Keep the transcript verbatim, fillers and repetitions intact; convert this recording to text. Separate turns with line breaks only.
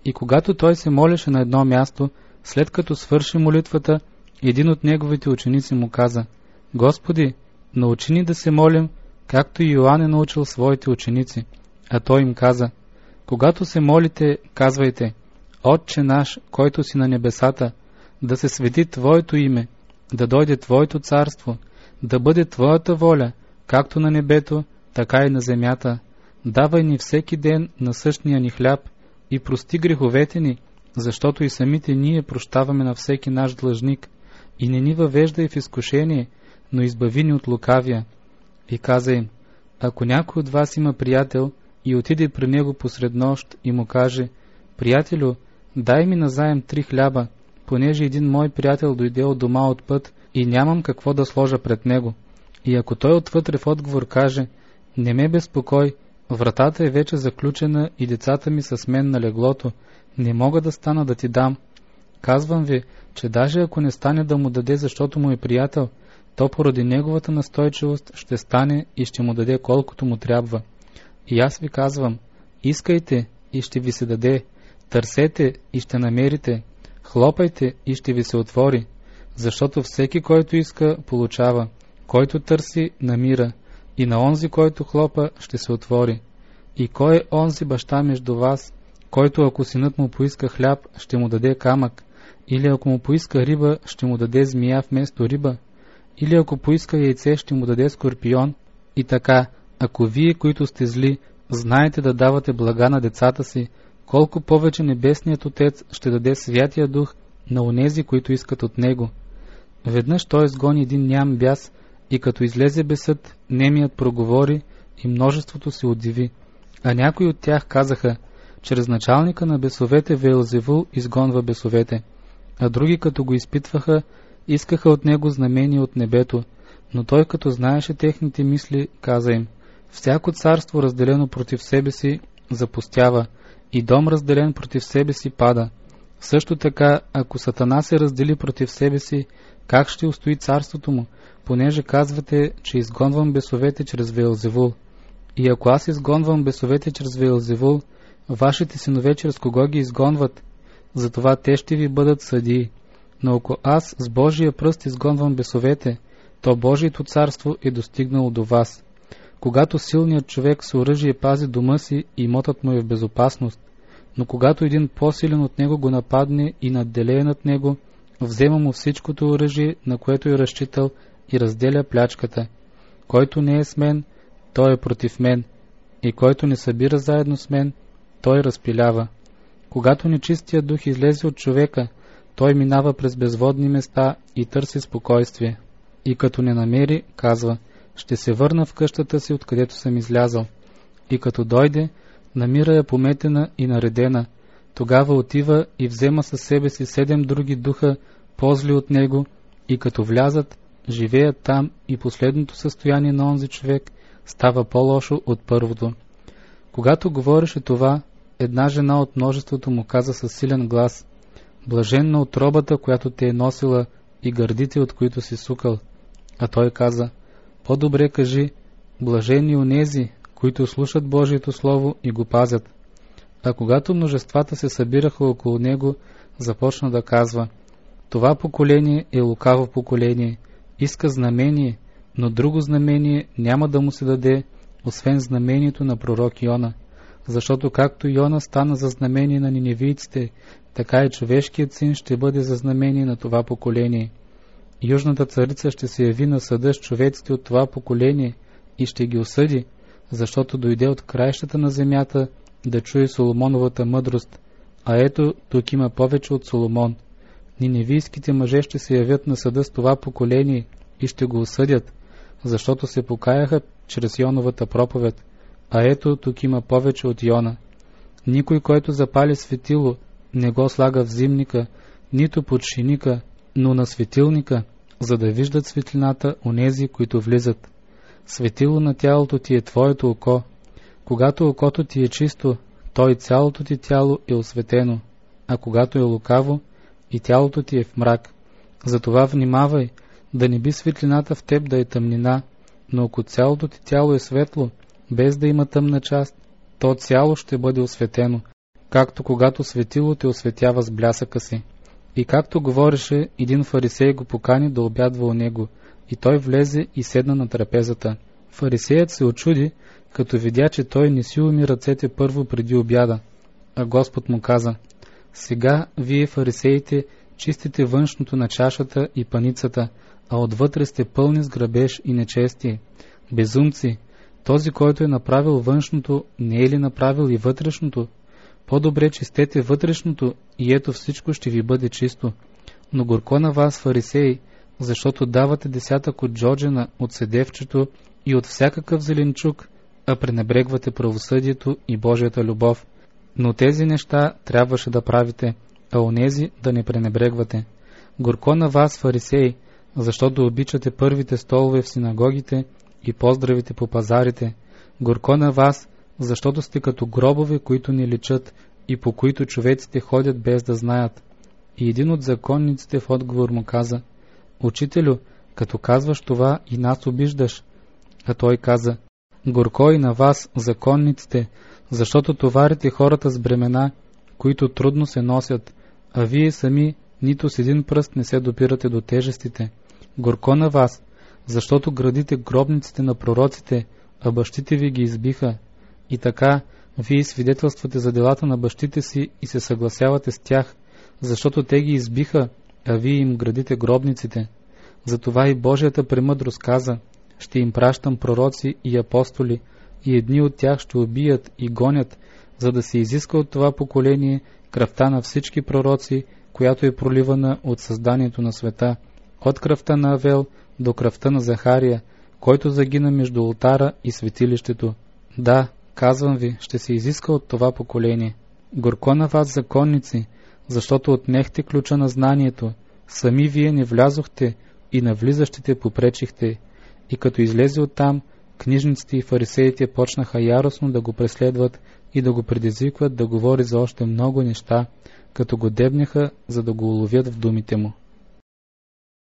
И когато той се молеше на едно място, след като свърши молитвата, един от неговите ученици му каза: Господи, научи ни да се молим, както и Йоан е научил своите ученици. А той им каза: когато се молите, казвайте: Отче наш, който си на небесата, да се свети Твоето име, да дойде Твоето царство, да бъде Твоята воля, както на небето, така и на земята. Давай ни всеки ден насъщния ни хляб и прости греховете ни, защото и самите ние прощаваме на всеки наш длъжник, и не ни въвеждай в изкушение, но избави ни от лукавия. И каза им: ако някой от вас има приятел и отиде при него посред нощ и му каже: приятелю, дай ми назаем три хляба, понеже един мой приятел дойде от дома от път и нямам какво да сложа пред него. И ако той отвътре в отговор каже: не ме безпокой, вратата е вече заключена и децата ми са с мен на леглото, не мога да стана да ти дам. Казвам ви, че даже ако не стане да му даде, защото му е приятел, то поради неговата настойчивост ще стане и ще му даде колкото му трябва. И аз ви казвам: искайте и ще ви се даде, търсете и ще намерите, хлопайте и ще ви се отвори, защото всеки, който иска, получава, който търси, намира, и на онзи, който хлопа, ще се отвори. И кой е онзи баща между вас, който ако синът му поиска хляб, ще му даде камък, или ако му поиска риба, ще му даде змия вместо риба, или ако поиска яйце, ще му даде скорпион? И така, ако вие, които сте зли, знаете да давате блага на децата си, колко повече Небесният Отец ще даде Святия Дух на онези, които искат от Него. Веднъж той изгони един ням бяс, и като излезе бесът, немият проговори и множеството се удиви. А някои от тях казаха: чрез началника на бесовете Веелзевул изгонва бесовете. А други, като го изпитваха, искаха от него знамение от небето, но той, като знаеше техните мисли, каза им: всяко царство, разделено против себе си, запустява, и дом, разделен против себе си, пада. Също така, ако Сатана се раздели против себе си, как ще устои царството му, понеже казвате, че изгонвам бесовете чрез Веелзевул? И ако аз изгонвам бесовете чрез Веелзевул, вашите синове чрез кого ги изгонват? Затова те ще ви бъдат съдии. Но ако аз с Божия пръст изгонвам бесовете, то Божието царство е достигнало до вас. Когато силният човек с оръжие пази дома си, имотът му е в безопасност, но когато един по-силен от него го нападне и надделее над него, взема му всичкото оръжие, на което е разчитал, и разделя плячката. Който не е с мен, той е против мен, и който не събира заедно с мен, той разпилява. Когато нечистият дух излезе от човека, той минава през безводни места и търси спокойствие. И като не намери, казва: ще се върна в къщата си, откъдето съм излязъл. И като дойде, намира я пометена и наредена. Тогава отива и взема със себе си седем други духа, по-зли от него, и като влязат, живеят там, и последното състояние на онзи човек става по-лошо от първото. Когато говореше това, една жена от множеството му каза със силен глас: блаженна отробата, която те е носила, и гърдите, от които си сукал. А той каза: по-добре кажи: блажени онези, които слушат Божието Слово и го пазят. А когато множествата се събираха около него, започна да казва: това поколение е лукаво поколение, иска знамение, но друго знамение няма да му се даде, освен знамението на пророк Йона. Защото както Йона стана за знамение на ниневийците, така и човешкият син ще бъде за знамение на това поколение. Южната царица ще се яви на съда с човеците от това поколение и ще ги осъди, защото дойде от краищата на земята да чуе Соломоновата мъдрост, а ето тук има повече от Соломон. Ниневийските мъже ще се явят на съда с това поколение и ще го осъдят, защото се покаяха чрез Йоновата проповед, а ето тук има повече от Йона. Никой, който запали светило, не го слага в зимника, нито под шиника, но на светилника, за да виждат светлината онези, които влизат. Светило на тялото ти е твоето око. Когато окото ти е чисто, то и цялото ти тяло е осветено, а когато е лукаво, и тялото ти е в мрак. Затова внимавай, да не би светлината в теб да е тъмнина, но ако цялото ти тяло е светло, без да има тъмна част, то цяло ще бъде осветено. както когато светило те осветява с блясъка си. И както говореше, един фарисей го покани да обядва у него, и той влезе и седна на трапезата. Фарисеят се очуди, като видя, че той не си уми ръцете първо преди обяда. А Господ му каза: сега вие, фарисеите, чистите външното на чашата и паницата, а отвътре сте пълни с грабеж и нечестие. Безумци, този, който е направил външното, не е ли направил и вътрешното? По-добре чистете вътрешното, и ето всичко ще ви бъде чисто. Но горко на вас, фарисеи, защото давате десятък от джоджена, от седевчето и от всякакъв зеленчук, а пренебрегвате правосъдието и Божията любов. Но тези неща трябваше да правите, а онези да не пренебрегвате. Горко на вас, фарисеи, защото обичате първите столове в синагогите и поздравите по пазарите. Горко на вас, защото сте като гробове, които не личат и по които човеците ходят без да знаят. И един от законниците в отговор му каза: Учителю, като казваш това, и нас обиждаш. А той каза: горко и на вас, законниците, защото товарите хората с бремена, които трудно се носят, а вие сами нито с един пръст не се допирате до тежестите. Горко на вас, защото градите гробниците на пророците, а бащите ви ги избиха. И така, вие свидетелствате за делата на бащите си и се съгласявате с тях, защото те ги избиха, а вие им градите гробниците. Затова и Божията премъдрост каза: ще им пращам пророци и апостоли, и едни от тях ще убият и гонят, за да се изиска от това поколение кръвта на всички пророци, която е проливана от създанието на света, от кръвта на Авел до кръвта на Захария, който загина между олтара и светилището. Да, казвам ви, ще се изиска от това поколение. Горко на вас, законници, защото отнехте ключа на знанието, сами вие не влязохте и на влизащите попречихте. И като излезе оттам, книжниците и фарисеите почнаха яростно да го преследват и да го предизвикват да говори за още много неща, като го дебнеха, за да го уловят в думите му.